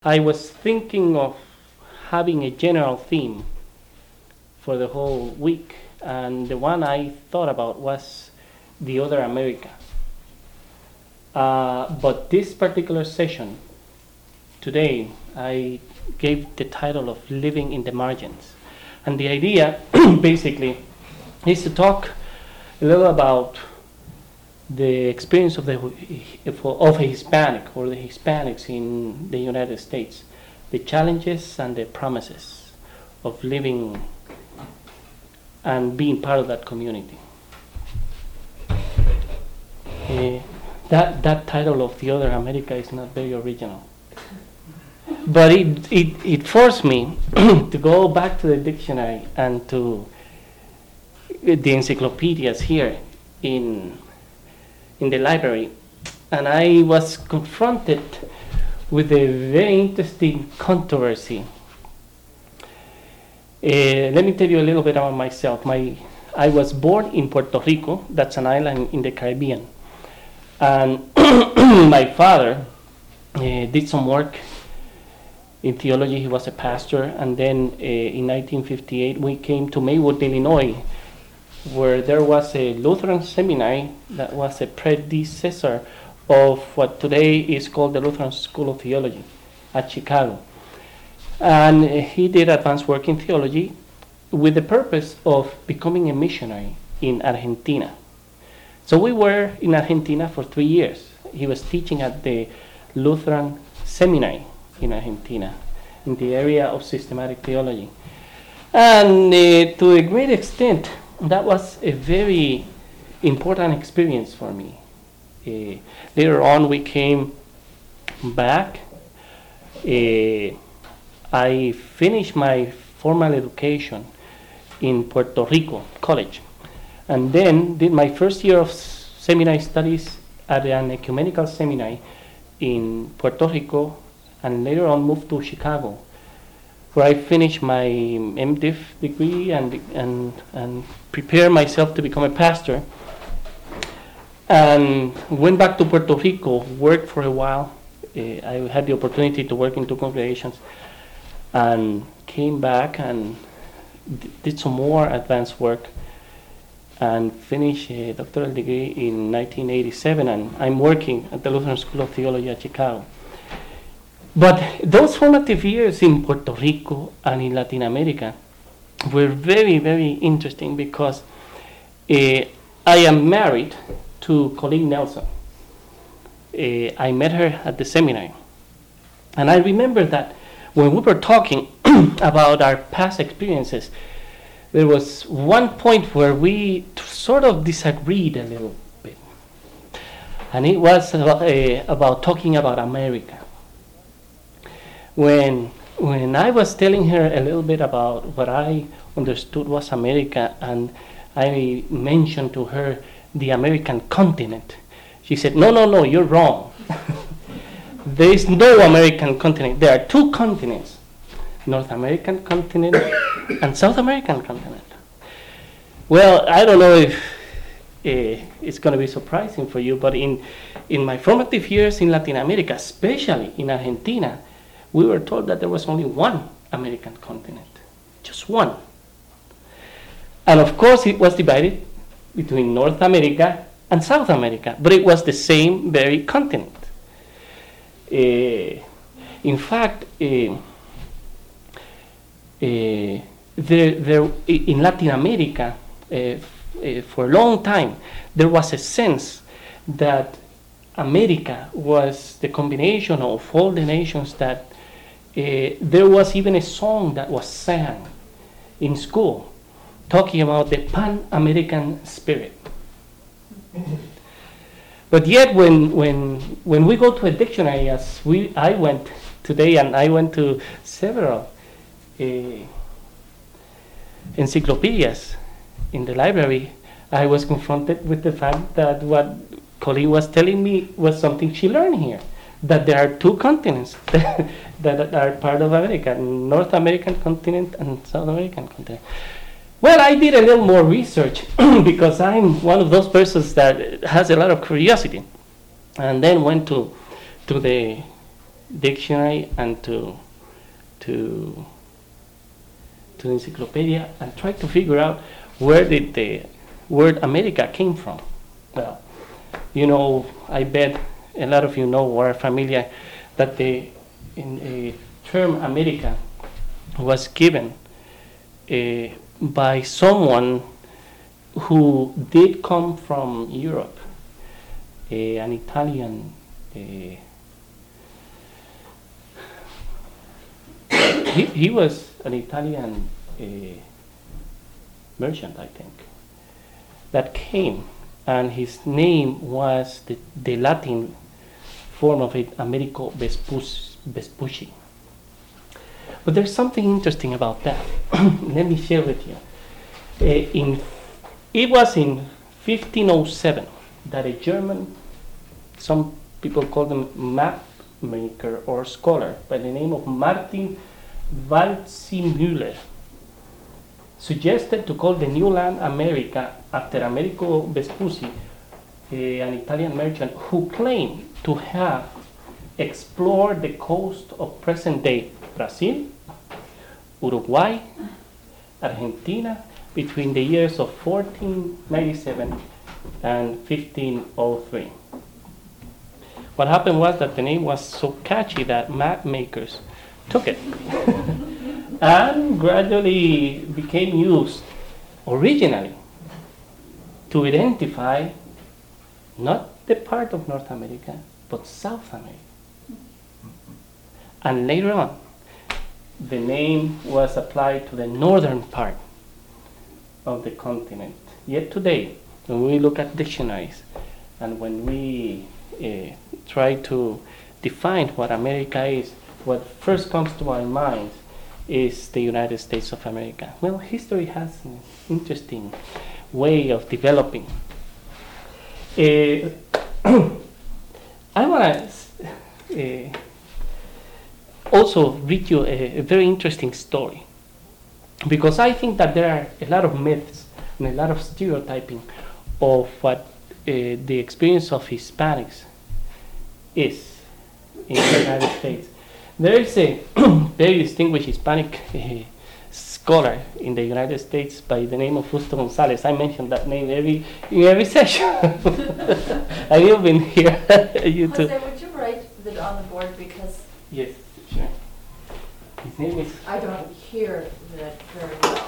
I was thinking of having a general theme for the whole week, and the one I thought about was the other America. But this particular session today, I gave the title of Living in the Margins. And the idea, basically, is to talk a little about the experience of a Hispanic or the Hispanics in the United States, the challenges and the promises of living and being part of that community. That title of The Other America is not very original. But it forced me to go back to the dictionary and to the encyclopedias here in the library. And I was confronted with a very interesting controversy. Let me tell you a little bit about myself. I was born in Puerto Rico, that's an island in the Caribbean. And my father did some work in theology. He was a pastor. And then in 1958, we came to Maywood, Illinois, where there was a Lutheran seminary that was a predecessor of what today is called the Lutheran School of Theology at Chicago. And he did advanced work in theology with the purpose of becoming a missionary in Argentina. So we were in Argentina for 3 years. He was teaching at the Lutheran Seminary in Argentina in the area of systematic theology. And to a great extent, that was a very important experience for me. Later on, we came back. I finished my formal education in Puerto Rico College, and then did my first year of seminary studies at an ecumenical seminary in Puerto Rico, and later on moved to Chicago, where I finished my MDiv degree and prepared myself to become a pastor. And went back to Puerto Rico, worked for a while. I had the opportunity to work in 2 congregations, and came back and did some more advanced work and finished a doctoral degree in 1987, and I'm working at the Lutheran School of Theology at Chicago. But those formative years in Puerto Rico and in Latin America were very, very interesting because I am married to Colleen Nelson. I met her at the seminary. And I remember that when we were talking about our past experiences, there was one point where we sort of disagreed a little bit. And it was about talking about America. When I was telling her a little bit about what I understood was America, and I mentioned to her the American continent, she said, no, you're wrong. There is no American continent. There are 2 continents, North American continent and South American continent. Well, I don't know if it's going to be surprising for you, but in my formative years in Latin America, especially in Argentina, we were told that there was only 1 American continent, just 1. And of course it was divided between North America and South America, but it was the same very continent. In fact, there in Latin America, for a long time, there was a sense that America was the combination of all the nations, that there was even a song that was sang in school talking about the Pan-American spirit. But yet when we go to a dictionary, as I went today, and I went to several encyclopedias in the library, I was confronted with the fact that what Colleen was telling me was something she learned here, that there are 2 continents that are part of America, North American continent and South American continent. Well, I did a little more research because I'm one of those persons that has a lot of curiosity, and then went to the dictionary and to to encyclopedia and try to figure out where did the word America came from. Well, I bet a lot of you know or are familiar that the term America was given by someone who did come from Europe, an Italian. He was an Italian merchant, I think, that came, and his name was the Latin form of it, Americo Vespucci. But there's something interesting about that. Let me share with you. It was in 1507 that a German, some people call them map maker or scholar by the name of Martin Waldseemüller, suggested to call the new land America after Americo Vespucci, an Italian merchant who claimed to have explored the coast of present-day Brazil, Uruguay, Argentina between the years of 1497 and 1503. What happened was that the name was so catchy that map makers took it and gradually became used originally to identify not the part of North America, but South America. And later on, the name was applied to the northern part of the continent. Yet today, when we look at dictionaries and when we try to define what America is, what first comes to our minds is the United States of America. Well, history has an interesting way of developing. I want to also read you a very interesting story, because I think that there are a lot of myths and a lot of stereotyping of what the experience of Hispanics is in the United States. There is a very distinguished Hispanic scholar in the United States by the name of Justo Gonzalez. I mentioned that name in every session. And you've been here. You too. Jose, would you write it on the board, because Yes, sure. His name is. I don't hear that very well.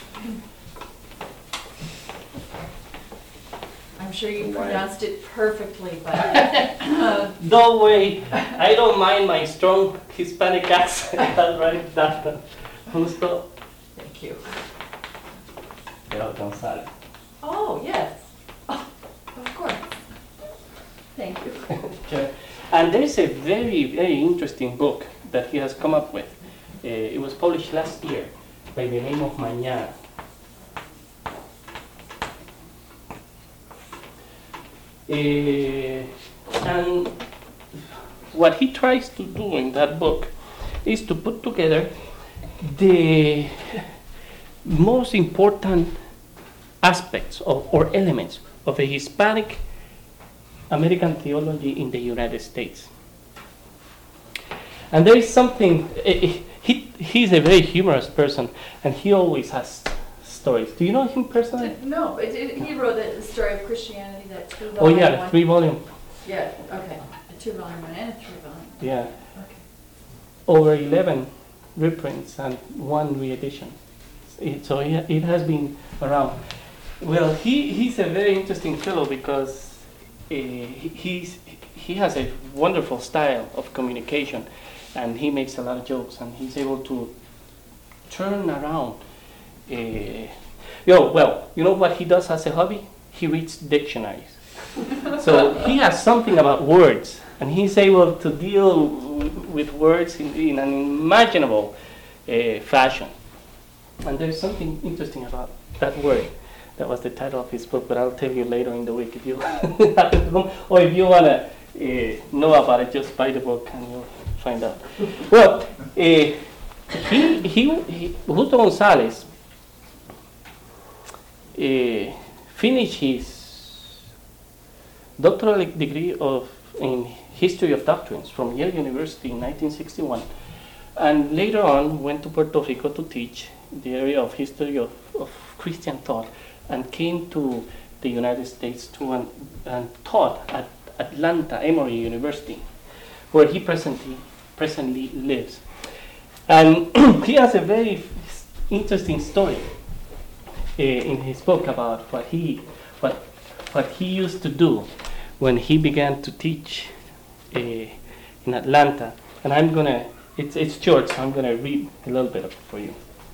I'm sure you pronounced it perfectly, but Don't worry, I don't mind my strong Hispanic accent. I'll write it down. Justo thank you. Gonzalez. Oh, yes. Oh, of course. Thank you. Sure. And there is a very, very interesting book that he has come up with. It was published last year by the name of Mañana. And what he tries to do in that book is to put together the most important aspects or elements of a Hispanic American theology in the United States. And there is something, he's a very humorous person, and he always has stories. Do you know him personally? No, he wrote the story of Christianity, that 2-volume Oh yeah, one. 3-volume. Yeah, okay. A 2-volume one and a 3-volume. Yeah. Okay. Over 11 reprints and 1 re-edition. So it has been around. Well, he's a very interesting fellow because he has a wonderful style of communication, and he makes a lot of jokes, and he's able to turn around. You know what he does as a hobby? He reads dictionaries. So he has something about words, and he's able to deal with words in an imaginable fashion. And there's something interesting about that word. That was the title of his book, but I'll tell you later in the week if you happen to come, or if you want to know about it, just buy the book and you'll find out. Well, Justo Gonzalez finished his doctoral degree in history of doctrines from Yale University in 1961, and later on went to Puerto Rico to teach the area of history of Christian thought, and came to the United States too, and taught at Atlanta Emory University, where he presently lives. And he has a very interesting story in his book about what he used to do when he began to teach in Atlanta. And it's short, so I'm gonna read a little bit of it for you.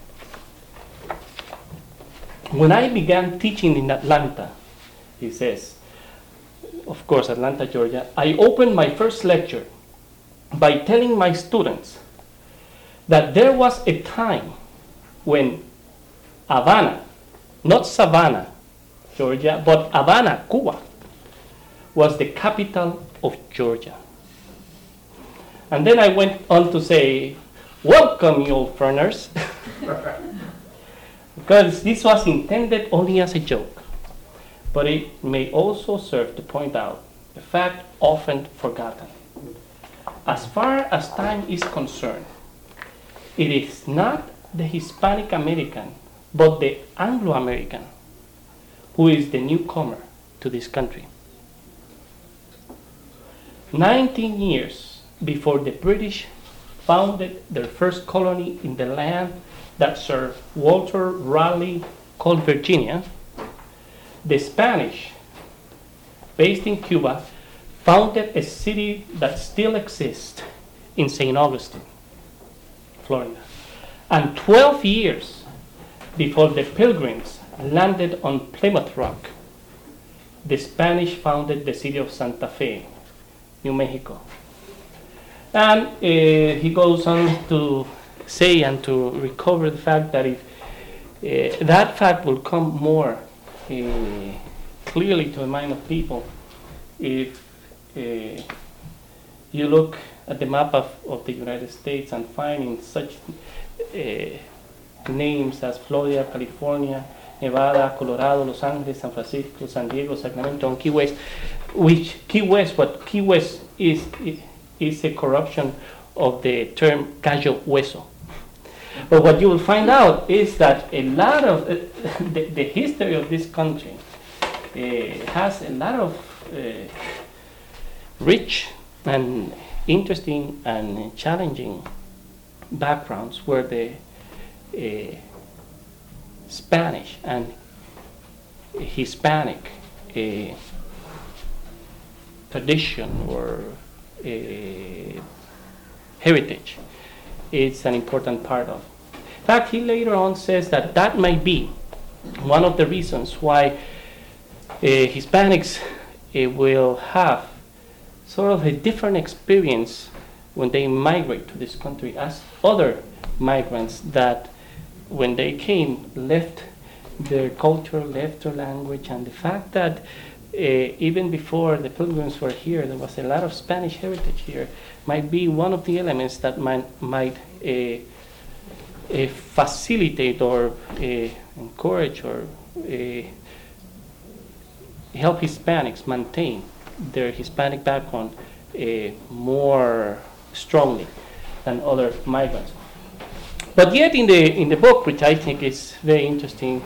When I began teaching in Atlanta, he says, of course, Atlanta, Georgia, I opened my first lecture by telling my students that there was a time when Havana, not Savannah, Georgia, but Havana, Cuba, was the capital of Georgia. And then I went on to say, welcome, you old foreigners, because this was intended only as a joke, but it may also serve to point out a fact often forgotten. As far as time is concerned, it is not the Hispanic American, but the Anglo-American who is the newcomer to this country. 19 years before the British founded their first colony in the land that Sir Walter Raleigh called Virginia, the Spanish, based in Cuba, founded a city that still exists in St. Augustine, Florida. And 12 years before the Pilgrims landed on Plymouth Rock, the Spanish founded the city of Santa Fe, New Mexico. And he goes on to say and to recover the fact that if that fact will come more clearly to the mind of people if you look at the map of the United States and finding such names as Florida, California, Nevada, Colorado, Los Angeles, San Francisco, San Diego, Sacramento, and Key West, what Key West is a corruption of the term Cayo Hueso. But what you will find out is that a lot of the history of this country has a lot of rich and interesting and challenging backgrounds where the Spanish and Hispanic tradition or heritage is an important part of. In fact, he later on says that might be one of the reasons why Hispanics will have sort of a different experience when they migrate to this country as other migrants that when they came left their culture, left their language, and the fact that even before the Pilgrims were here, there was a lot of Spanish heritage here, might be one of the elements that might facilitate or encourage or help Hispanics maintain their Hispanic background more strongly than other migrants. But yet in the book, which I think is very interesting,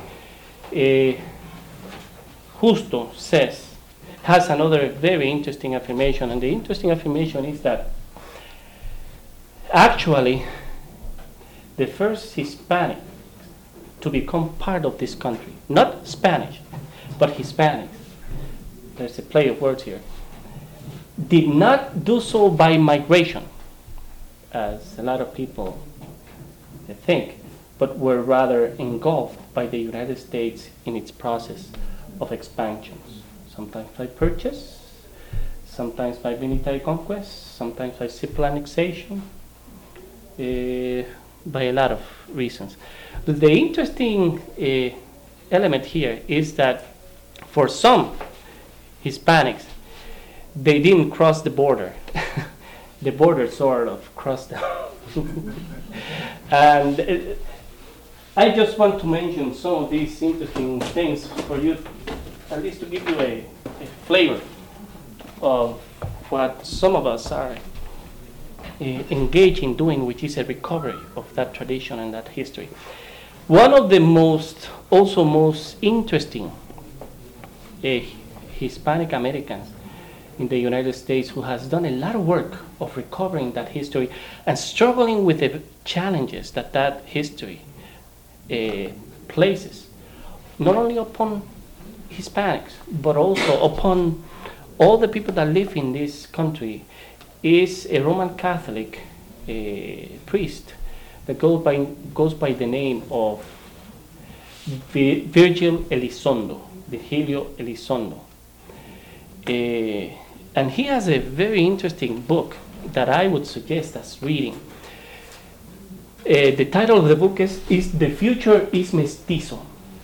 Justo has another very interesting affirmation, and the interesting affirmation is that actually the first Hispanic to become part of this country, not Spanish, but Hispanic, there's a play of words here, did not do so by migration, as a lot of people think, but were rather engulfed by the United States in its process of expansions, sometimes by purchase, sometimes by military conquest, sometimes by simple annexation, by a lot of reasons. The interesting element here is that for some Hispanics, they didn't cross the border. The border sort of crossed them. And I just want to mention some of these interesting things for you, at least to give you a flavor. of what some of us are engaged in doing, which is a recovery of that tradition and that history. One of the most interesting Hispanic Americans in the United States who has done a lot of work of recovering that history and struggling with the challenges that that history places, not only upon Hispanics, but also upon all the people that live in this country, is a Roman Catholic priest that goes by the name of Virgilio Elizondo. And he has a very interesting book that I would suggest as reading. The title of the book is The Future is Mestizo.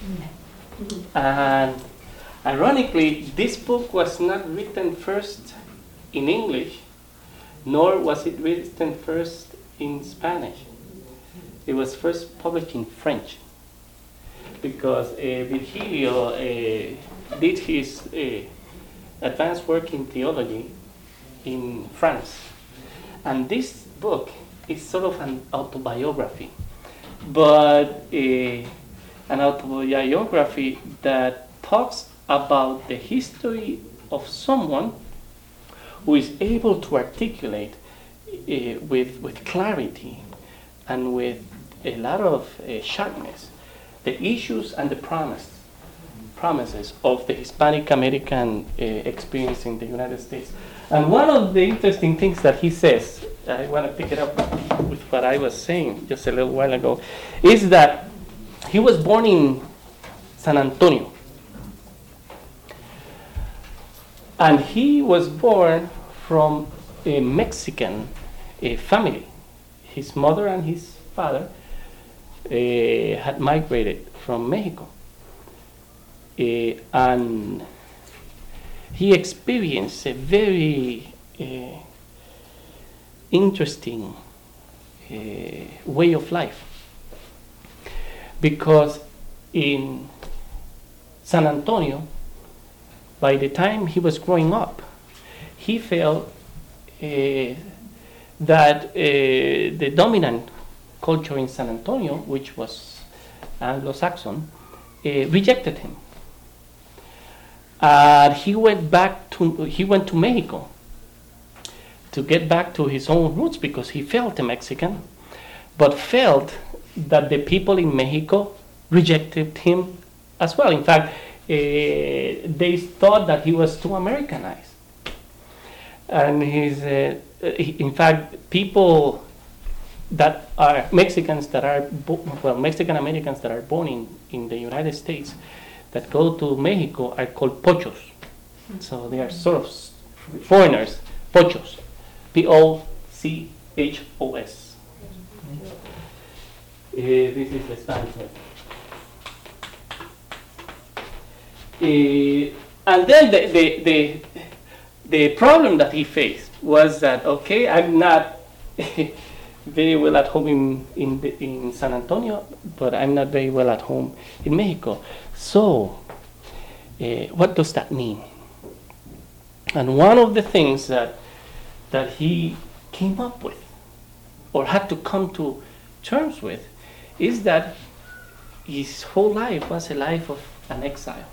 And ironically, this book was not written first in English, nor was it written first in Spanish. It was first published in French, because Virgilio did his advanced work in theology in France. And this book is sort of an autobiography, but an autobiography that talks about the history of someone who is able to articulate with clarity and with a lot of sharpness the issues and the promises of the Hispanic American experience in the United States. And one of the interesting things that he says, I want to pick it up with what I was saying just a little while ago, is that he was born in San Antonio. And he was born from a Mexican family. His mother and his father had migrated from Mexico. And he experienced a very interesting way of life, because in San Antonio, by the time he was growing up, he felt that the dominant culture in San Antonio, which was Anglo-Saxon, rejected him. He went to Mexico to get back to his own roots, because he felt a Mexican, but felt that the people in Mexico rejected him as well. In fact, they thought that he was too Americanized. And in fact, people that are Mexicans that are, Mexican Americans that are born in the United States that go to Mexico are called pochos. So they are sort of foreigners, pochos, P-O-C-H-O-S. This is the Spanish word. And then the problem that he faced was that, okay, I'm not very well at home in San Antonio, but I'm not very well at home in Mexico. So, what does that mean? And one of the things that he came up with, or had to come to terms with, is that his whole life was a life of an exile.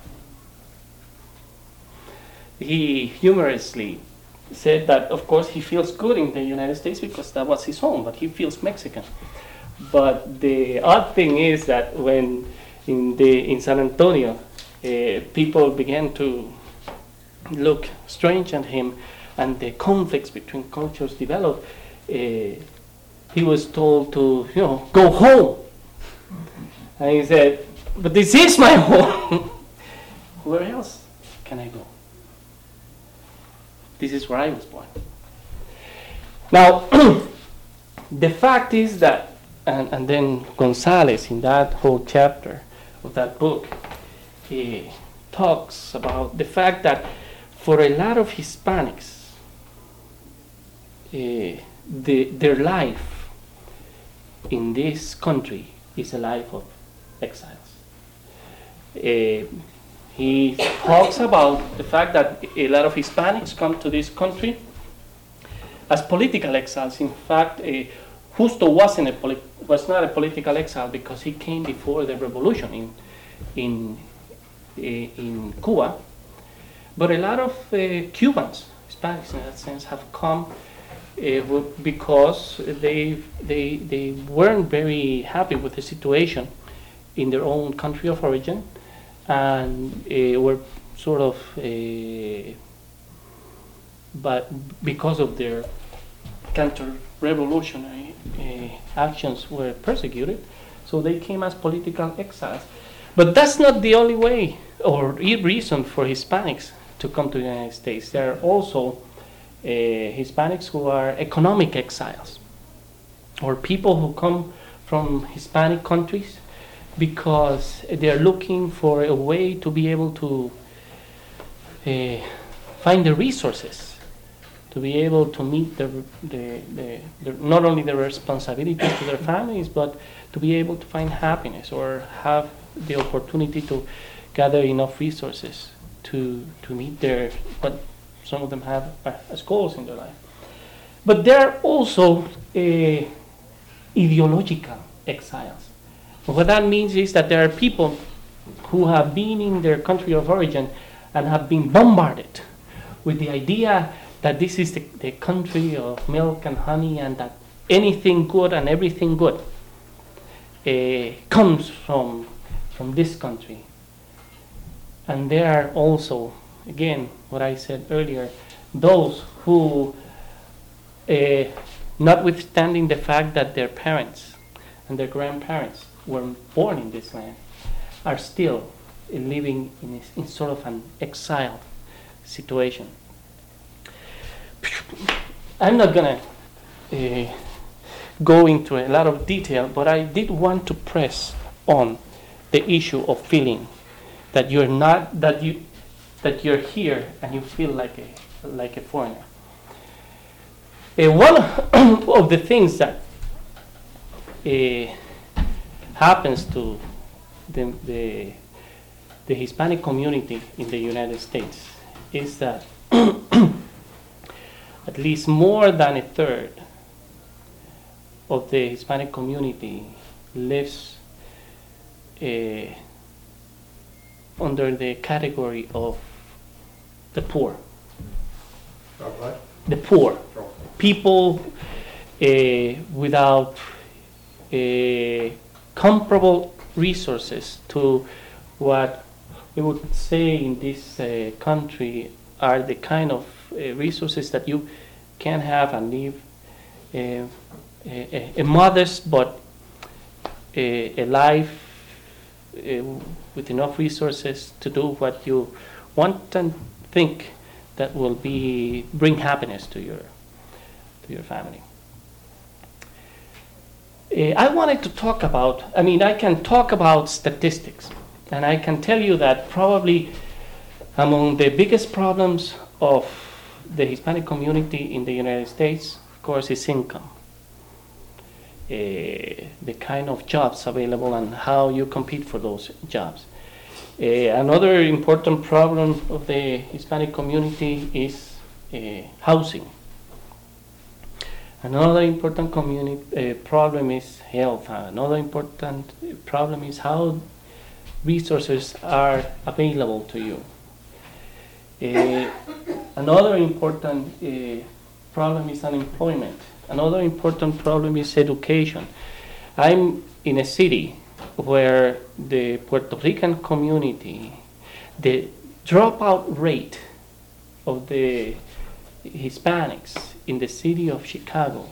He humorously said that, of course, he feels good in the United States because that was his home, but he feels Mexican. But the odd thing is that when in San Antonio, people began to look strange at him, and the conflicts between cultures developed, he was told to, go home. And he said, but this is my home. Where else can I go? This is where I was born. Now, the fact is that, and then Gonzalez, in that whole chapter of that book, he talks about the fact that for a lot of Hispanics, their life in this country is a life of exiles. He talks about the fact that a lot of Hispanics come to this country as political exiles. In fact, Justo was not a political exile because he came before the revolution in Cuba. But a lot of Cubans, Hispanics in that sense, have come because they weren't very happy with the situation in their own country of origin, and were sort of, but because of their counter-revolutionary actions, were persecuted. So they came as political exiles. But that's not the only way or reason for Hispanics to come to the United States. There are also Hispanics who are economic exiles, or people who come from Hispanic countries because they're looking for a way to be able to find the resources, to be able to meet not only the responsibilities to their families, but to be able to find happiness or have the opportunity to gather enough resources to meet what some of them have as goals in their life. But there are also ideological exiles. What that means is that there are people who have been in their country of origin and have been bombarded with the idea that this is the country of milk and honey, and that anything good and everything good comes from this country. And there are also, again, what I said earlier, those who, notwithstanding the fact that their parents and their grandparents were born in this land, are still living in sort of an exiled situation. I'm not going to go into a lot of detail, but I did want to press on the issue of feeling that you're here and you feel like a foreigner. One of the things that happens to the Hispanic community in the United States is that at least more than a third of the Hispanic community lives under the category of the poor. What? The poor. People without comparable resources to what we would say in this country are the kind of resources that you can have and live a modest but a life with enough resources to do what you want and think that will bring happiness to your family. I wanted to talk about, I can talk about statistics, and I can tell you that probably among the biggest problems of the Hispanic community in the United States, of course, is income. The kind of jobs available and how you compete for those jobs. Another important problem of the Hispanic community is housing. Another important problem is health. Another important problem is how resources are available to you. Another important problem is unemployment. Another important problem is education. I'm in a city where the Puerto Rican community, the dropout rate of the Hispanics in the city of Chicago,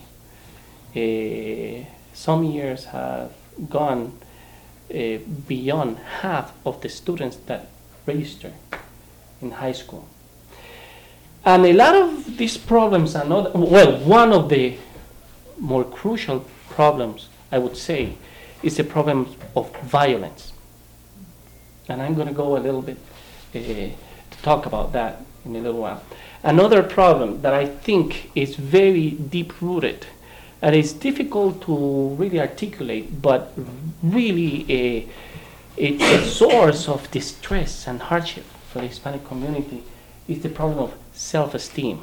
some years have gone beyond half of the students that register in high school. And a lot of these problems are not, one of the more crucial problems, I would say, is the problem of violence. And I'm going to go a little bit to talk about that in a little while. Another problem that I think is very deep-rooted and is difficult to really articulate, but really It's a source of distress and hardship for the Hispanic community is the problem of self-esteem.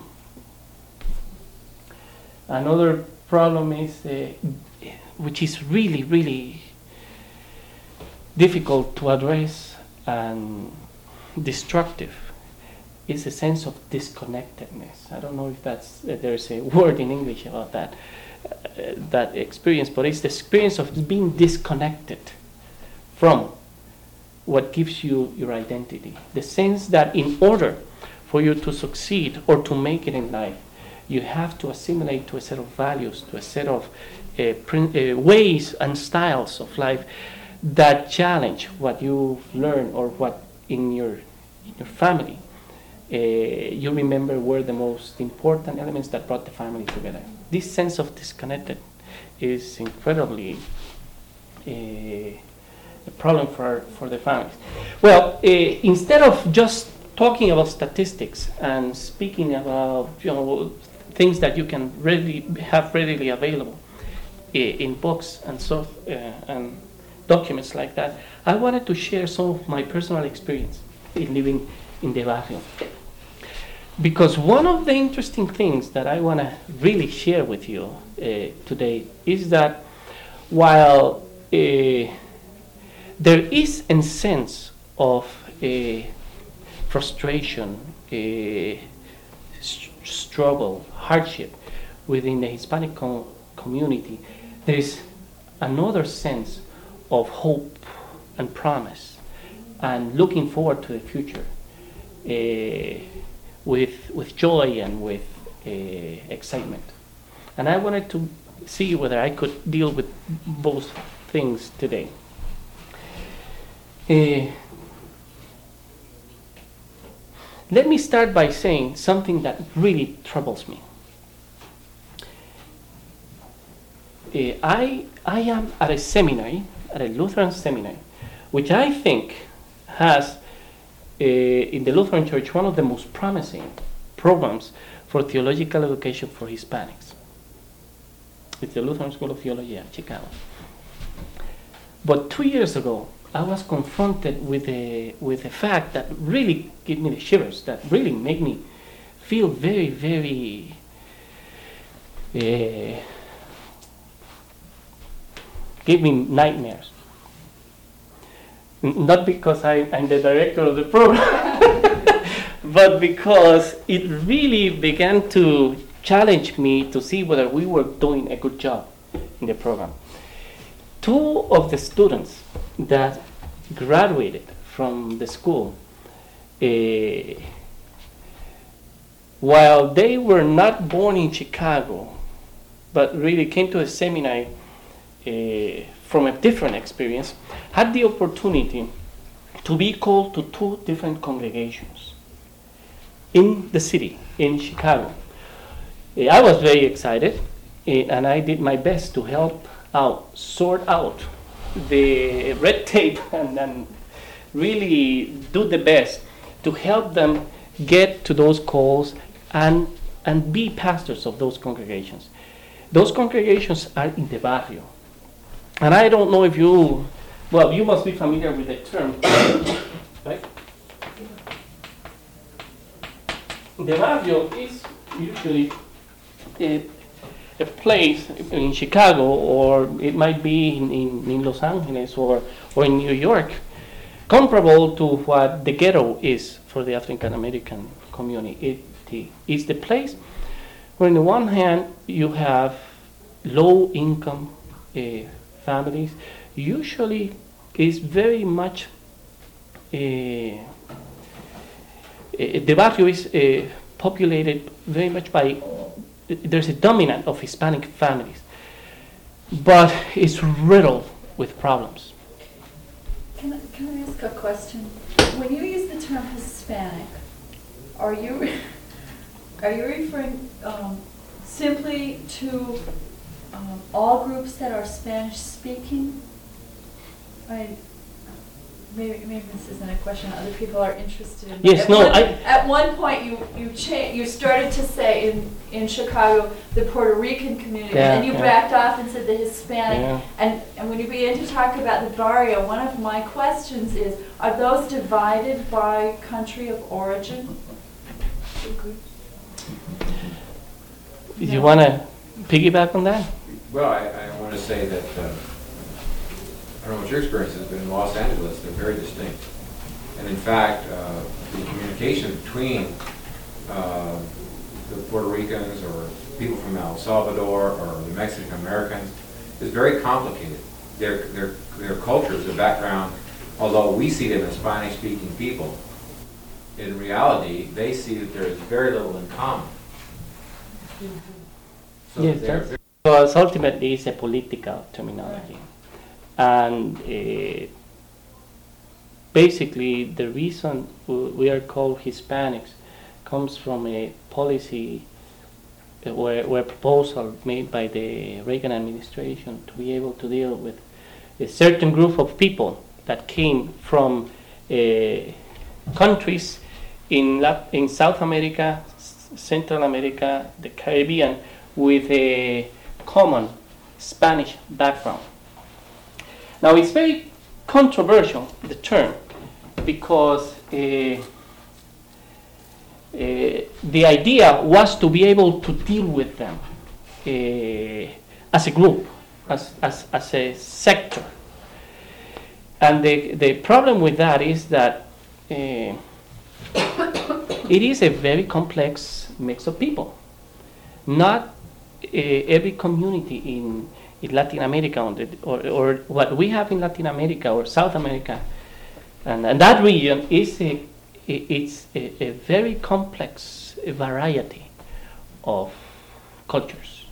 Another problem is, which is really, really difficult to address and destructive, is a sense of disconnectedness. I don't know if there's a word in English about that experience, but it's the experience of being disconnected from what gives you your identity. The sense that in order for you to succeed or to make it in life, you have to assimilate to a set of values, to a set of ways and styles of life that challenge what you've learned or what in your family you remember were the most important elements that brought the family together. This sense of disconnected is incredibly a problem for the families. Well, instead of just talking about statistics and speaking about things that you can have readily available in books and so and documents like that, I wanted to share some of my personal experience in living in the barrio. Because one of the interesting things that I want to really share with you today is that while there is a sense of frustration, struggle, hardship within the Hispanic community, there is another sense of hope and promise and looking forward to the future with joy and with excitement. And I wanted to see whether I could deal with both things today. Let me start by saying something that really troubles me. I am at a seminary, at a Lutheran seminary, which I think has, in the Lutheran Church, one of the most promising programs for theological education for Hispanics. It's the Lutheran School of Theology at Chicago. But 2 years ago, I was confronted with a fact that really gave me the shivers, that really made me feel very, very gave me nightmares. Not because I'm the director of the program, but because it really began to challenge me to see whether we were doing a good job in the program. 2 of the students that graduated from the school, while they were not born in Chicago, but really came to a seminary from a different experience, had the opportunity to be called to 2 different congregations in the city, in Chicago. I was very excited, and I did my best to help sort out the red tape and really do the best to help them get to those calls and be pastors of those congregations. Those congregations are in the barrio. And I don't know if you must be familiar with the term, right? The barrio is usually a place in Chicago, or it might be in Los Angeles or in New York, comparable to what the ghetto is for the African American community. It is the place where on the one hand you have low income families. Usually is very much the barrio is populated very much by, there's a dominant of Hispanic families, but it's riddled with problems. Can I ask a question? When you use the term Hispanic, are you referring simply to all groups that are Spanish speaking? maybe this isn't a question other people are interested in. Yes, At no, At one point, you started to say in Chicago, the Puerto Rican community, Yeah, and then you yeah. backed off and said the Hispanic. Yeah. And when you begin to talk about the barrio, one of my questions is, are those divided by country of origin? Do you want to piggyback on that? Well, I want to say that, I don't know what your experience has been in Los Angeles, they're very distinct. And in fact, the communication between the Puerto Ricans or people from El Salvador or the Mexican Americans is very complicated. Their cultures, their background, although we see them as Spanish-speaking people, in reality, they see that there is very little in common. So Yes, they're that's because ultimately it's a political terminology. And basically the reason we are called Hispanics comes from a policy where proposal made by the Reagan administration to be able to deal with a certain group of people that came from countries in South America, Central America, the Caribbean, with a common Spanish background. Now it's very controversial, the term, because the idea was to be able to deal with them as a group, as a sector. And the problem with that is that it is a very complex mix of people. Not every community in Latin America or what we have in Latin America or South America and that region is it's a very complex variety of cultures.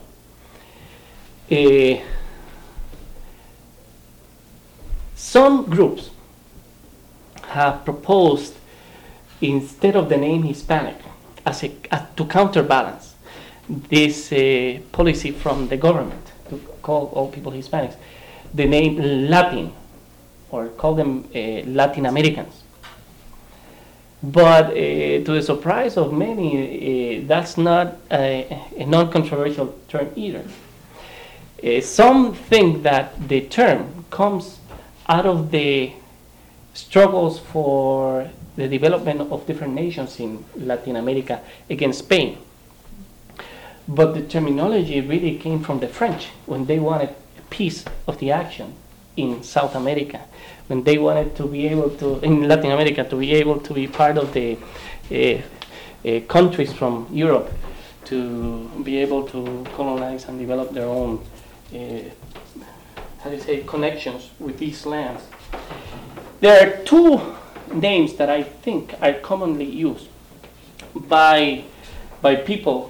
Some groups have proposed, instead of the name Hispanic, as to counterbalance this policy from the government to call all people Hispanics, the name Latin, or call them Latin Americans. But to the surprise of many, that's not a non-controversial term either. Some think that the term comes out of the struggles for the development of different nations in Latin America against Spain. But the terminology really came from the French when they wanted a piece of the action in South America, when they wanted to be able to, in Latin America, to be able to be part of the countries from Europe, to be able to colonize and develop their own, connections with these lands. There are two names that I think are commonly used by people,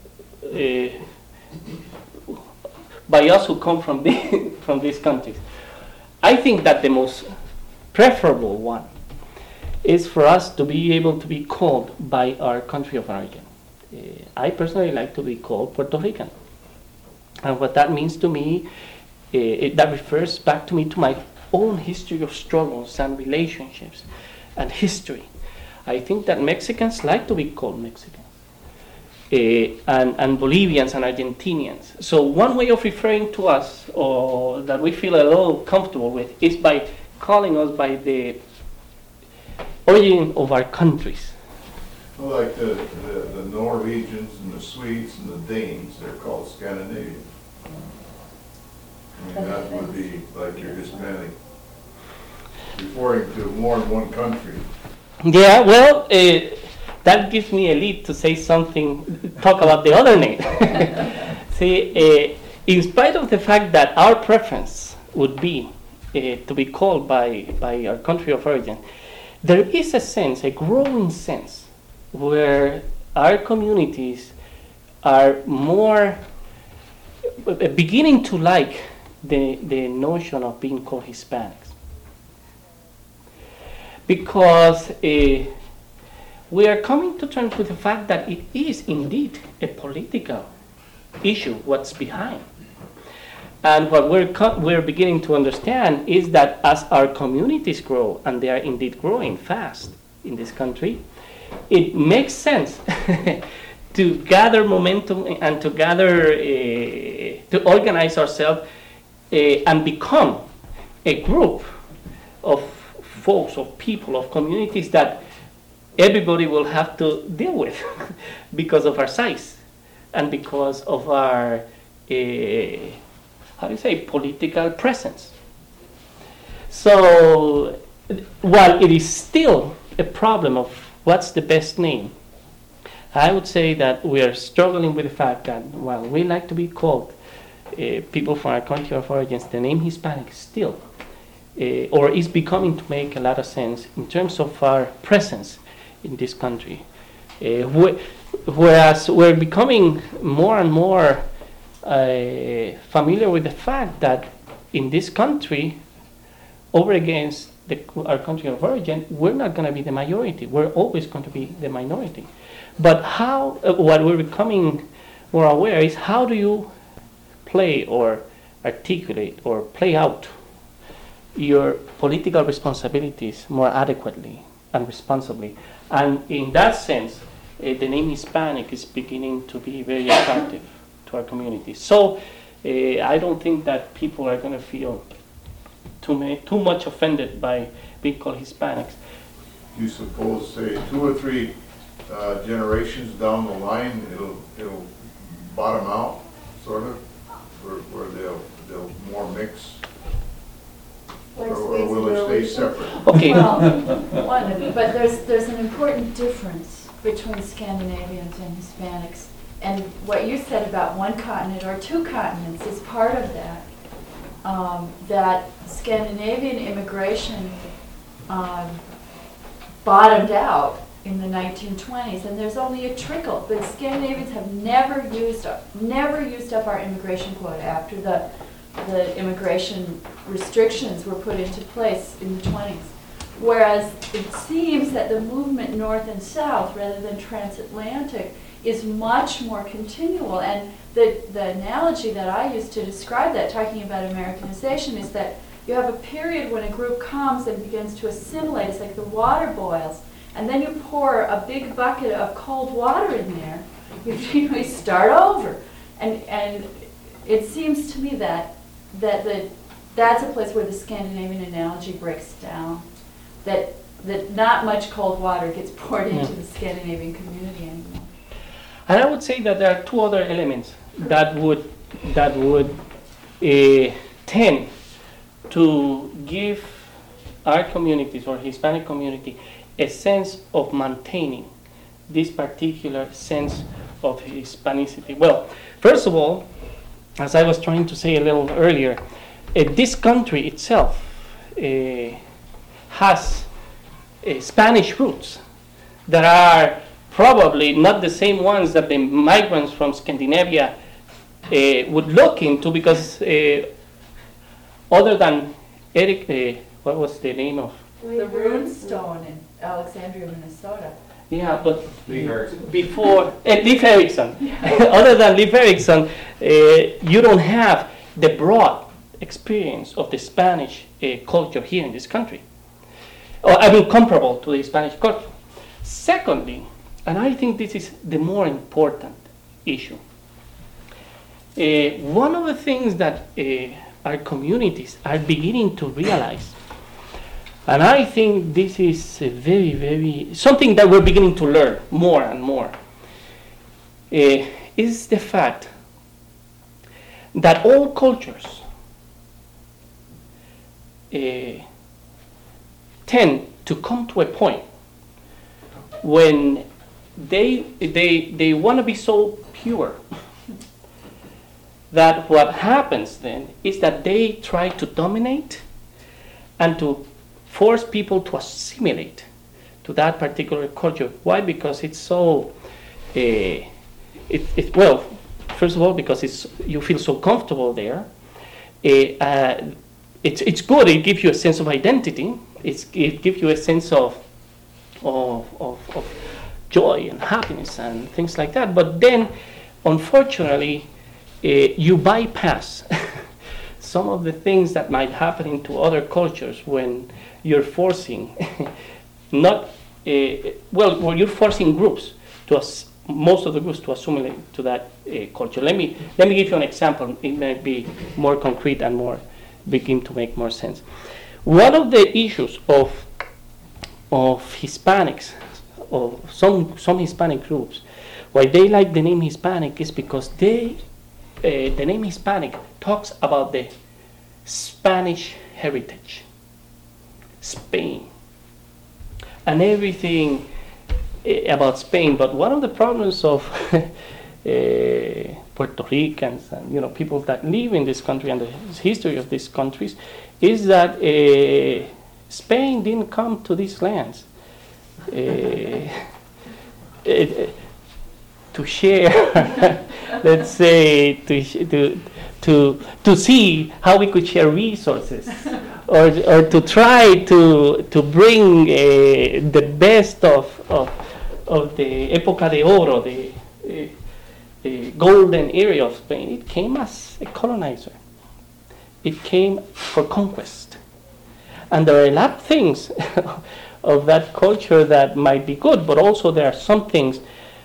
by us who come from from these countries. I think that the most preferable one is for us to be able to be called by our country of origin. I personally like to be called Puerto Rican. And what that means to me, that refers back to me to my own history of struggles and relationships and history. I think that Mexicans like to be called Mexicans. And Bolivians and Argentinians. So one way of referring to us, or that we feel a little comfortable with, is by calling us by the origin of our countries. Well, like the Norwegians and the Swedes and the Danes, they're called Scandinavian. I mean, that would be like your Hispanic, referring to more than one country. Yeah, well, that gives me a lead to say something, talk about the other name. See, in spite of the fact that our preference would be to be called by our country of origin, there is a sense, a growing sense, where our communities are more beginning to like the notion of being called Hispanics. Because we are coming to terms with the fact that it is indeed a political issue, what's behind. And what we're beginning to understand is that as our communities grow, and they are indeed growing fast in this country, it makes sense to gather momentum and to gather, to organize ourselves and become a group of folks, of people, of communities that everybody will have to deal with because of our size and because of our, political presence. So while it is still a problem of what's the best name, I would say that we are struggling with the fact that while we like to be called people from our country of origin, the name Hispanic still, or is becoming to make a lot of sense in terms of our presence in this country. Whereas we're becoming more and more familiar with the fact that in this country, over against our country of origin, we're not going to be the majority. We're always going to be the minority. But what we're becoming more aware is, how do you play or articulate or play out your political responsibilities more adequately and responsibly? And in that sense, the name Hispanic is beginning to be very attractive to our community. So I don't think that people are going to feel too much offended by being called Hispanics. You suppose, say, 2 or 3 generations down the line, it'll bottom out, sort of, where they'll more mix, or will it stay separate? Okay. Well, but there's an important difference between Scandinavians and Hispanics. And what you said about one continent or 2 continents is part of that. That Scandinavian immigration bottomed out in the 1920s, and there's only a trickle. But Scandinavians have never used up our immigration quota after the immigration restrictions were put into place in the 20s. Whereas it seems that the movement north and south, rather than transatlantic, is much more continual. And the analogy that I use to describe that, talking about Americanization, is that you have a period when a group comes and begins to assimilate. It's like the water boils, and then you pour a big bucket of cold water in there. You start over, and it seems to me that that's a place where the Scandinavian analogy breaks down. That not much cold water gets poured into the Scandinavian community anymore. And I would say that there are 2 other elements that would tend to give our communities or Hispanic community a sense of maintaining this particular sense of Hispanicity. Well, first of all, as I was trying to say a little earlier, this country itself has Spanish roots that are probably not the same ones that the migrants from Scandinavia would look into, because other than Eric, what was the name of? The rune stone in Alexandria, Minnesota. Yeah, but Leif Erikson. before Leif Erikson, other than Leif Erikson, you don't have the broad experience of the Spanish culture here in this country. Comparable to the Spanish culture. Secondly, and I think this is the more important issue, one of the things that our communities are beginning to realize, and I think this is something that we're beginning to learn more and more, is the fact that all cultures tend to come to a point when they want to be so pure that what happens then is that they try to dominate and to force people to assimilate to that particular culture. Why? Because it's so, well, first of all, because you feel so comfortable there. It's good. It gives you a sense of identity. It gives you a sense of joy and happiness and things like that. But then, unfortunately, you bypass some of the things that might happen into other cultures when you're forcing, not, well, you're forcing groups to most of the groups to assimilate to that culture. Let me give you an example. It might be more concrete and more begin to make more sense. One of the issues of Hispanics, or some Hispanic groups, why they like the name Hispanic is because the name Hispanic talks about the Spanish heritage, Spain, and everything about Spain. But one of the problems of Puerto Ricans and people that live in this country and the history of these countries is that Spain didn't come to these lands to share, let's say, to see how we could share resources, or to try to bring the best of the Época de Oro, the golden area of Spain. It came as a colonizer. It came for conquest. And there are a lot of things of that culture that might be good, but also there are some things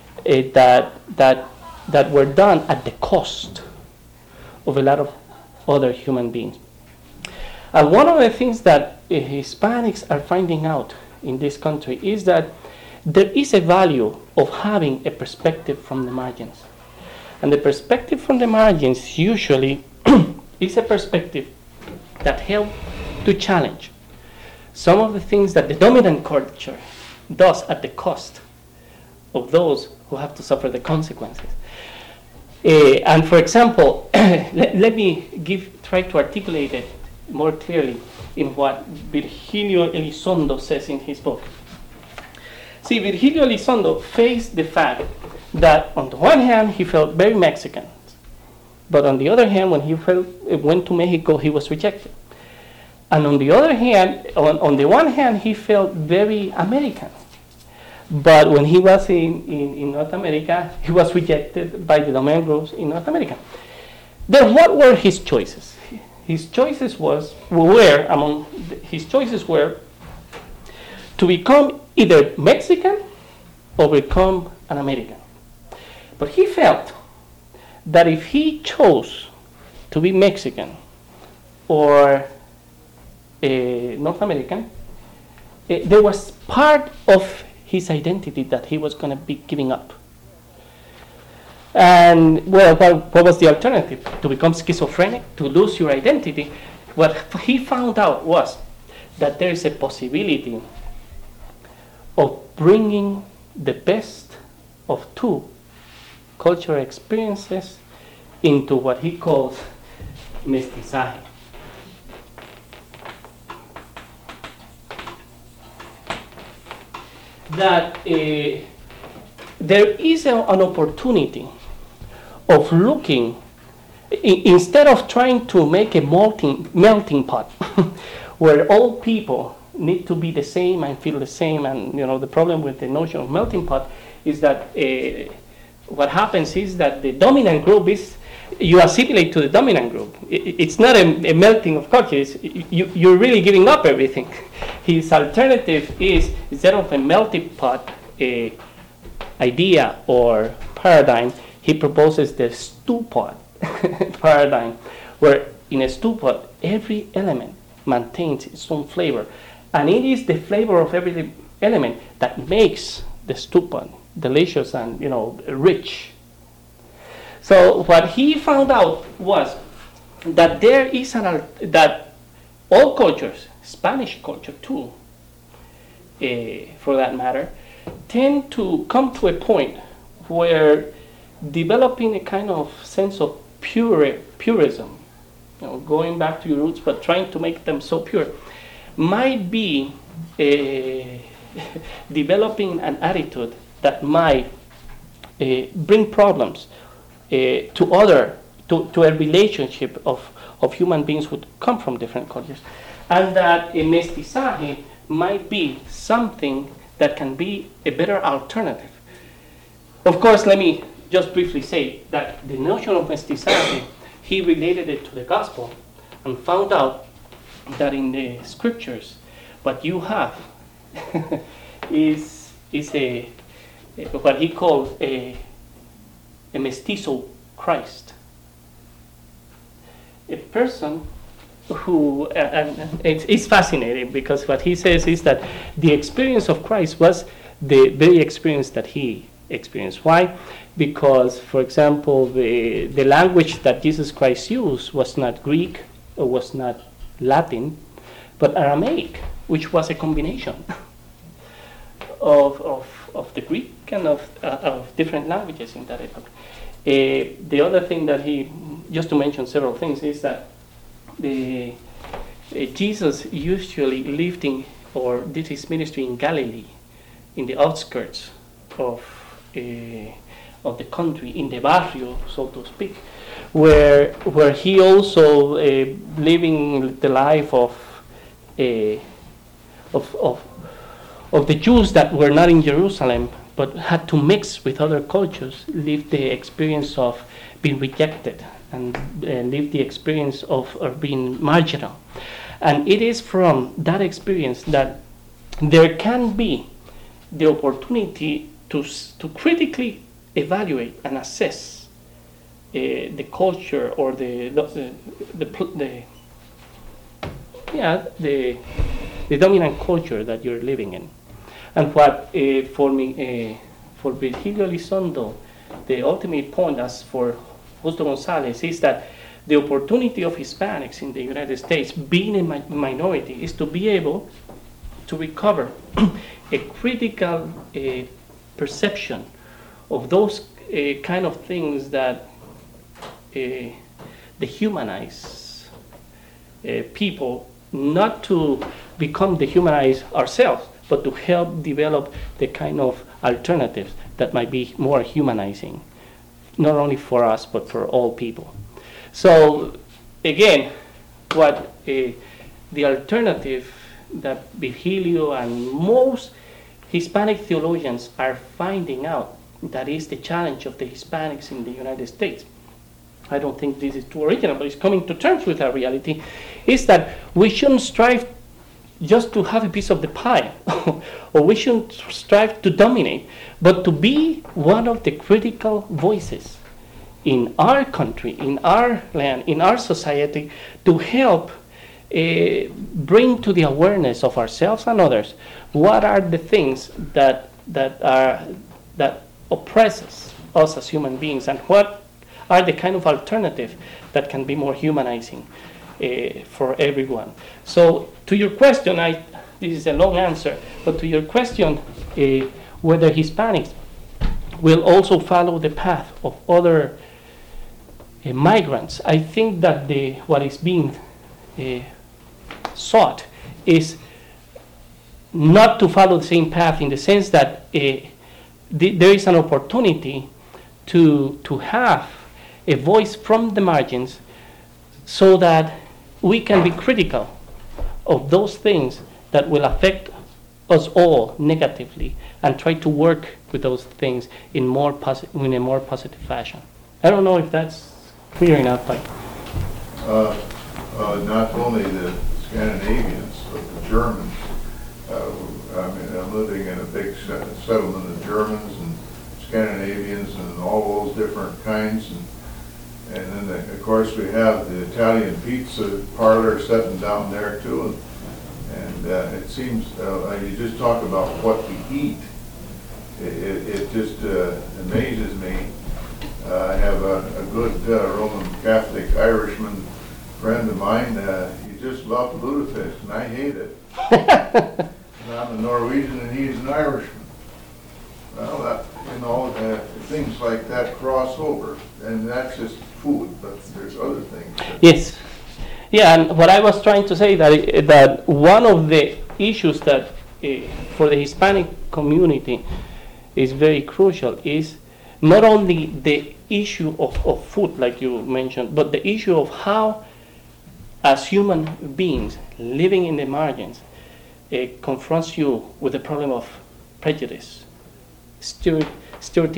that were done at the cost of a lot of other human beings. And one of the things that Hispanics are finding out in this country is that there is a value of having a perspective from the margins. And the perspective from the margins usually is a perspective that helps to challenge some of the things that the dominant culture does at the cost of those who have to suffer the consequences. And for example, let me try to articulate it more clearly in what Virgilio Elizondo says in his book. See, Virgilio Elizondo faced the fact that on the one hand he felt very Mexican, but on the other hand, when he went to Mexico, he was rejected. And on the other hand, on the one hand, he felt very American. But when he was in North America, he was rejected by the dominant groups in North America. Then what were his choices? His choices were to become either Mexican or become an American. But he felt that if he chose to be Mexican or North American, there was part of his identity that he was going to be giving up. And well, what was the alternative? To become schizophrenic, to lose your identity? What he found out was that there is a possibility of bringing the best of two cultural experiences into what he calls mestizaje. That there is an opportunity of looking, instead of trying to make a melting pot where all people need to be the same and feel the same, and the problem with the notion of melting pot is that what happens is that the dominant group is, you assimilate to the dominant group. It's not a melting of cultures. You're really giving up everything. His alternative is, instead of a melting pot idea or paradigm, he proposes the stew pot paradigm, where in a stew pot, every element maintains its own flavor. And it is the flavor of every element that makes the stew pot delicious and rich. So what he found out was that there is that all cultures, Spanish culture too, for that matter, tend to come to a point where developing a kind of sense of purism, going back to your roots, but trying to make them so pure, might be developing an attitude that might bring problems to a relationship of human beings who come from different cultures, and that a mestizaje might be something that can be a better alternative. Of course, let me just briefly say that the notion of mestizaje, he related it to the gospel, and found out that in the scriptures, what you have is a what he called a mestizo Christ, a person who, and it's fascinating because what he says is that the experience of Christ was the very experience that he experienced. Why? Because, for example, the language that Jesus Christ used was not Greek or was not Latin, but Aramaic, which was a combination of the Greek and of different languages in that epoch. The other thing that he, just to mention several things, is that Jesus usually lived in or did his ministry in Galilee, in the outskirts of the country, in the barrio, so to speak, where he also living the life of the Jews that were not in Jerusalem but had to mix with other cultures, lived the experience of being rejected and lived the experience of being marginal. And it is from that experience that there can be the opportunity to critically evaluate and assess the culture or the dominant culture that you're living in. And what for Virgilio Elizondo, the ultimate point, as for Justo Gonzalez, is that the opportunity of Hispanics in the United States, being a minority, is to be able to recover a critical perception of those kind of things that dehumanize people, not to become dehumanized ourselves, but to help develop the kind of alternatives that might be more humanizing, not only for us, but for all people. So, again, what the alternative that Virgilio and most Hispanic theologians are finding out, that is the challenge of the Hispanics in the United States. I don't think this is too original, but it's coming to terms with our reality, is that we shouldn't strive just to have a piece of the pie, or we shouldn't strive to dominate, but to be one of the critical voices in our country, in our land, in our society, to help bring to the awareness of ourselves and others what are the things that oppresses us as human beings, and what are the kind of alternative that can be more humanizing for everyone. So to your question, this is a long answer, but to your question, whether Hispanics will also follow the path of other migrants, I think that what is being sought is not to follow the same path, in the sense that there is an opportunity to have a voice from the margins, so that we can be critical of those things that will affect us all negatively, and try to work with those things in a more positive fashion. I don't know if that's clear enough. But not only the Scandinavians, but the Germans. I'm living in a big settlement of Germans and Scandinavians and all those different kinds. And then, of course, we have the Italian pizza parlor sitting down there, too. And it seems, you just talk about what we eat. It just amazes me. I have a good Roman Catholic Irishman friend of mine. He just loved lutefisk, and I hate it. And I'm a Norwegian, and he's an Irishman. Well, things like that cross over, and that's just food, but there's other things. Yes. Yeah, and what I was trying to say, that one of the issues that for the Hispanic community is very crucial is not only the issue of food, like you mentioned, but the issue of how, as human beings living in the margins, confronts you with the problem of prejudice,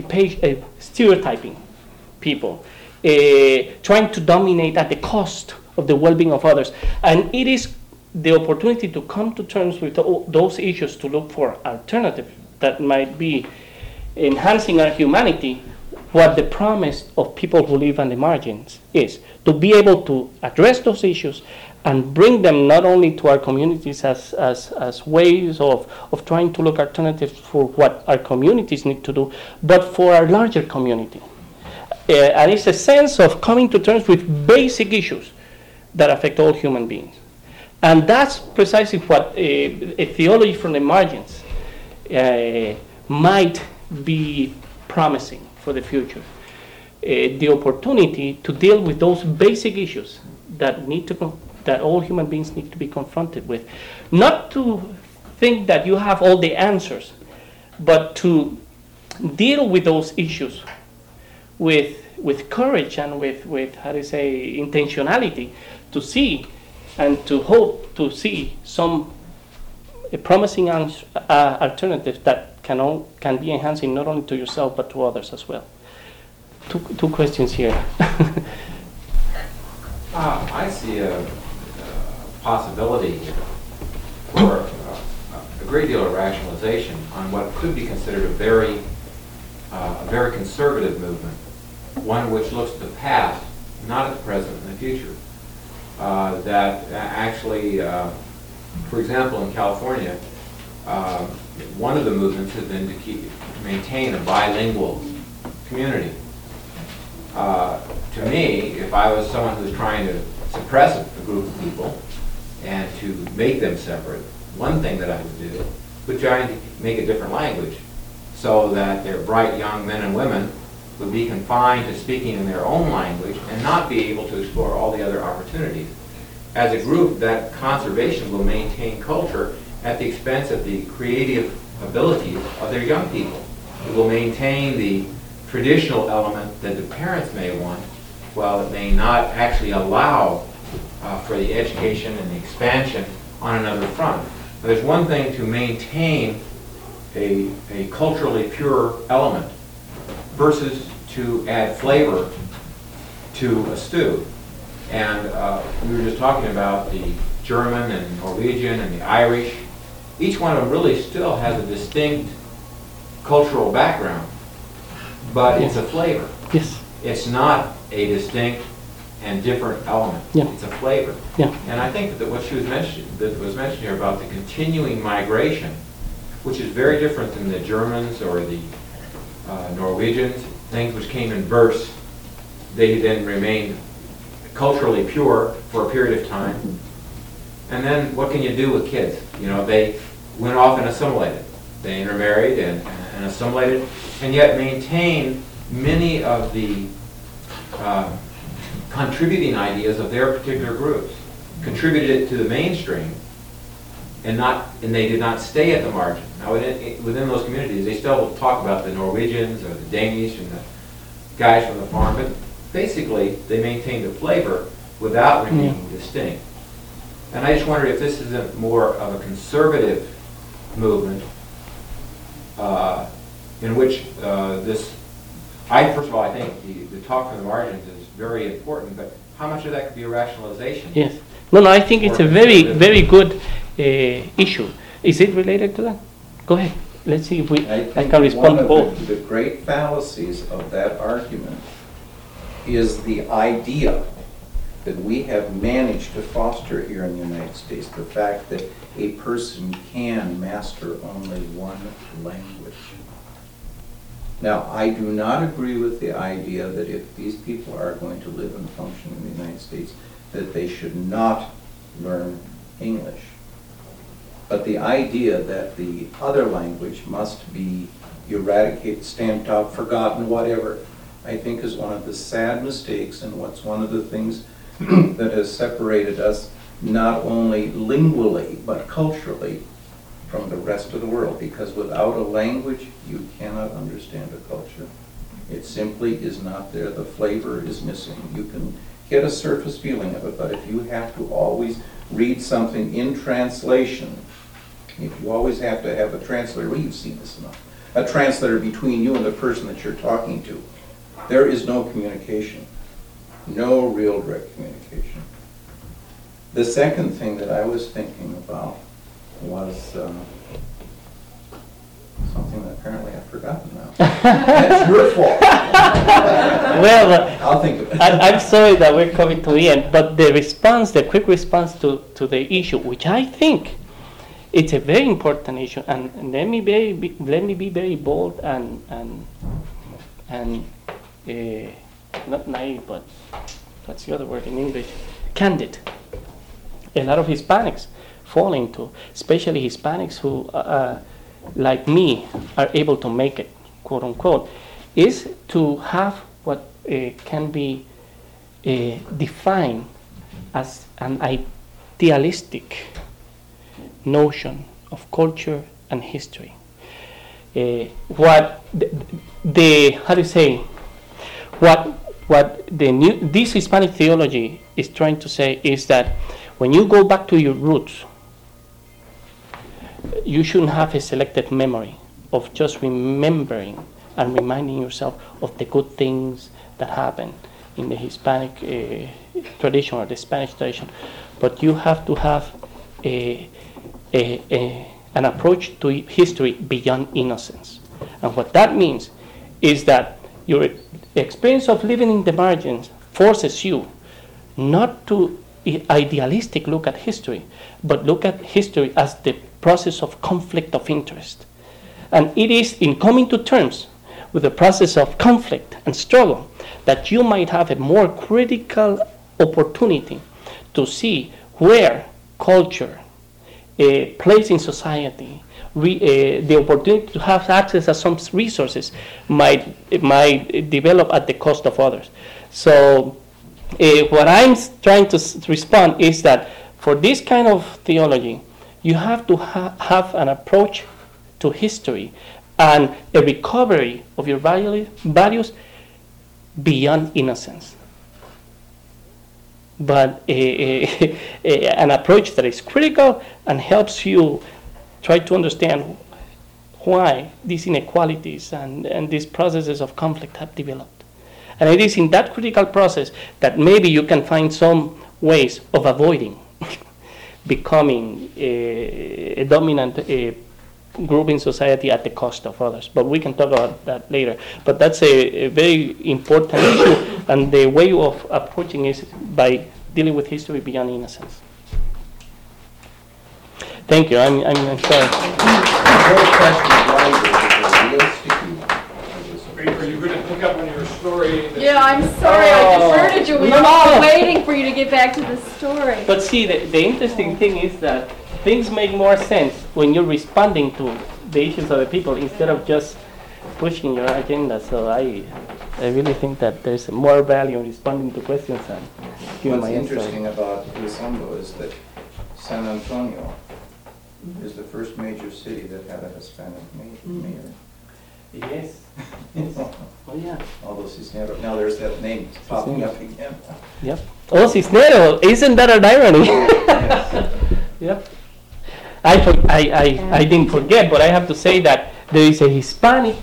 stereotyping people, trying to dominate at the cost of the well-being of others. And it is the opportunity to come to terms with those issues, to look for alternatives that might be enhancing our humanity, what the promise of people who live on the margins is, to be able to address those issues and bring them not only to our communities as ways of trying to look alternatives for what our communities need to do, but for our larger community. And it's a sense of coming to terms with basic issues that affect all human beings. And that's precisely what a theology from the margins might be promising for the future. The opportunity to deal with those basic issues that all human beings need to be confronted with. Not to think that you have all the answers, but to deal with those issues with courage and with how to say, intentionality, to see and to hope to see some promising alternatives that can be enhancing not only to yourself but to others as well. Two questions here. I see a possibility for a great deal of rationalization on what could be considered a very conservative movement, one which looks to the past, not at the present and the future. That actually, for example, in California, one of the movements has been to maintain a bilingual community. To me, if I was someone who's trying to suppress a group of people and to make them separate, one thing that I would do would try to make a different language so that their bright young men and women would be confined to speaking in their own language and not be able to explore all the other opportunities. As a group, that conservation will maintain culture at the expense of the creative abilities of their young people. It will maintain the traditional element that the parents may want, while it may not actually allow for the education and the expansion on another front. But there's one thing to maintain a culturally pure element versus to add flavor to a stew. And we were just talking about the German and Norwegian and the Irish. Each one of them really still has a distinct cultural background, but it's a flavor. Yes. It's not a distinct and different element. Yeah. It's a flavor. Yeah. And I think that what was mentioned here about the continuing migration, which is very different than the Germans or the Norwegians, things which came in bursts, they then remained culturally pure for a period of time. And then what can you do with kids? You know, they went off and assimilated. They intermarried and assimilated, and yet maintained many of the contributing ideas of their particular groups, contributed it to the mainstream, and they did not stay at the margin. Now within those communities, they still will talk about the Norwegians or the Danish and the guys from the farm, but basically they maintained the flavor without remaining distinct. And I just wondered if this isn't more of a conservative movement in which first of all, I think the talk from the margins is very important, but how much of that could be a rationalization? Yes. No, I think it's a very, very good issue. Is it related to that? Go ahead. Let's see if I can respond to both. One of the great fallacies of that argument is the idea that we have managed to foster here in the United States, the fact that a person can master only one language. Now, I do not agree with the idea that if these people are going to live and function in the United States, that they should not learn English. But the idea that the other language must be eradicated, stamped out, forgotten, whatever, I think is one of the sad mistakes, and what's one of the things that has separated us not only lingually but culturally from the rest of the world, because without a language you cannot understand a culture. It simply is not there. The flavor is missing. You can get a surface feeling of it, but if you have to always read something in translation, if you always have to have a translator, well, you've seen this enough, a translator between you and the person that you're talking to, there is no communication. No real direct communication. The second thing that I was thinking about was something that apparently I've forgotten now. That's your fault. Well, I'll think of it. I'm sorry that we're coming to the end, but the quick response to the issue, which I think it's a very important issue, and let me be very bold and not naive, but what's the other word in English? Candid. A lot of Hispanics fall into, especially Hispanics who, like me, are able to make it, quote unquote, is to have what can be defined as an idealistic notion of culture and history. What how do you say? What this Hispanic theology is trying to say is that when you go back to your roots, you shouldn't have a selected memory of just remembering and reminding yourself of the good things that happened in the Hispanic tradition or the Spanish tradition, but you have to have an approach to history beyond innocence. And what that means is that your experience of living in the margins forces you not to idealistic look at history, but look at history as the process of conflict of interest. And it is in coming to terms with the process of conflict and struggle that you might have a more critical opportunity to see where culture, place in society, the opportunity to have access to some resources might develop at the cost of others. So what I'm trying to respond is that for this kind of theology, you have to have an approach to history and a recovery of your values beyond innocence. But an approach that is critical and helps you try to understand why these inequalities and these processes of conflict have developed. And it is in that critical process that maybe you can find some ways of avoiding becoming a dominant group in society at the cost of others. But we can talk about that later. But that's a very important issue, and the way of approaching is by dealing with history beyond innocence. Thank you. I'm sorry. Are you going to pick up on your story? Yeah, I'm sorry, I diverted you. We were all waiting for you to get back to the story. But see, the interesting thing is that things make more sense when you're responding to the issues of the people instead of just pushing your agenda. So I really think that there's more value in responding to questions and giving What's my insight. interesting about Elizondo is that San Antonio is the first major city that had a Hispanic mayor. Yes. Oh yeah. Although Cisneros, now there's that name popping up again. Yep. Oh, Cisneros, isn't that an irony? Yep. I didn't forget, but I have to say that there is a Hispanic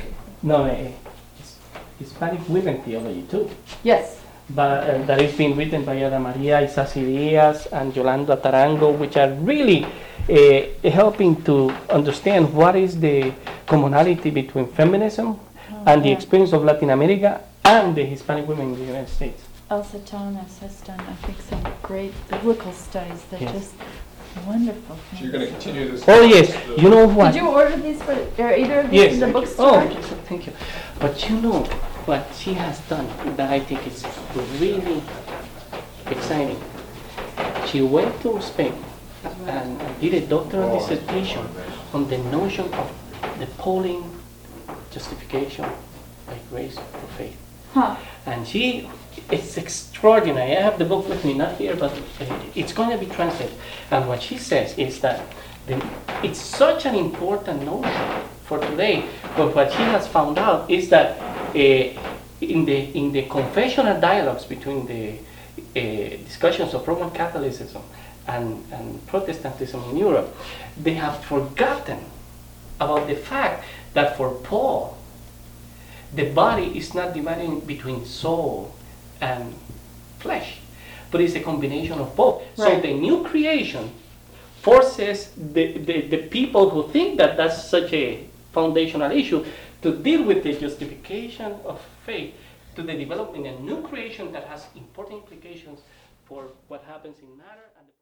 women theology too. Yes. But that is being written by Ada Maria Isasi Diaz and Yolanda Tarango, which are really helping to understand what is the commonality between feminism and the experience of Latin America and the Hispanic women in the United States. Elsa Thomas has done, I think, some great biblical studies that Yes. just wonderful. So you're going to continue this? Oh yes, you know what? Did you order these for, are either of these Yes, in the thank you. bookstore? Oh, okay, so thank you. But you know what she has done that I think is really exciting. She went to Spain and did a doctoral dissertation on the notion of the Pauline justification by grace for faith. Huh. And it's extraordinary. I have the book with me, not here, but it's going to be translated. And what she says is that it's such an important notion for today, but what she has found out is that in the confessional dialogues between the discussions of Roman Catholicism and Protestantism in Europe, they have forgotten about the fact that for Paul, the body is not divided between soul and flesh, but it's a combination of both. So Right. the new creation forces the people who think that that's such a foundational issue to deal with the justification of faith to the development of a new creation that has important implications for what happens in matter.